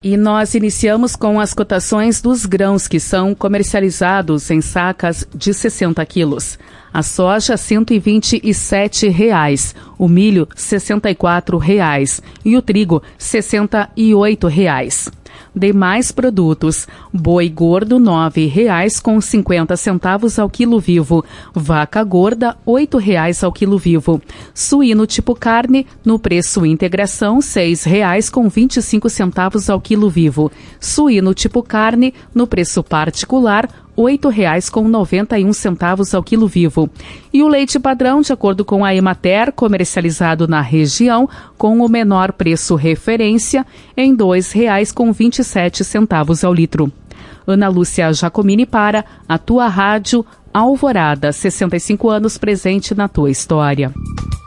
E nós iniciamos com as cotações dos grãos que são comercializados em sacas de 60 quilos. A soja, R$ 127,00. O milho, R$ 64,00. E o trigo, R$ 68,00. Demais produtos: boi gordo R$ 9,50 ao quilo vivo, vaca gorda R$ 8,00 ao quilo vivo, suíno tipo carne no preço integração R$ 6,25 ao quilo vivo, suíno tipo carne no preço particular R$ 8,91 ao quilo vivo. E o leite padrão, de acordo com a Emater, comercializado na região, com o menor preço referência, em R$ 2,27 ao litro. Ana Lúcia Jacomini para a tua rádio Alvorada, 65 anos presente na tua história.